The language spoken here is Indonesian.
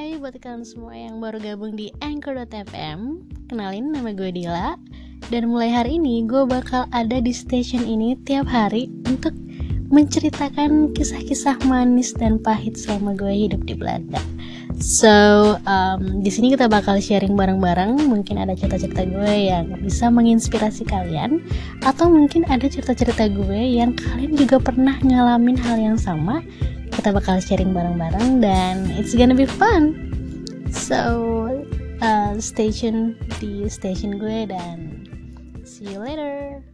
Hai buat kalian semua yang baru gabung di Anchor.fm. Kenalin, nama gue Dila. Dan mulai hari ini gue bakal ada di station ini tiap hari untuk menceritakan kisah-kisah manis dan pahit selama gue hidup di Belanda. So, di sini kita bakal sharing bareng-bareng. Mungkin ada cerita-cerita gue yang bisa menginspirasi kalian, atau mungkin ada cerita-cerita gue yang kalian juga pernah ngalamin hal yang sama. Kita bakal sharing bareng-bareng dan it's gonna be fun. So, stay tune di station gue dan see you later.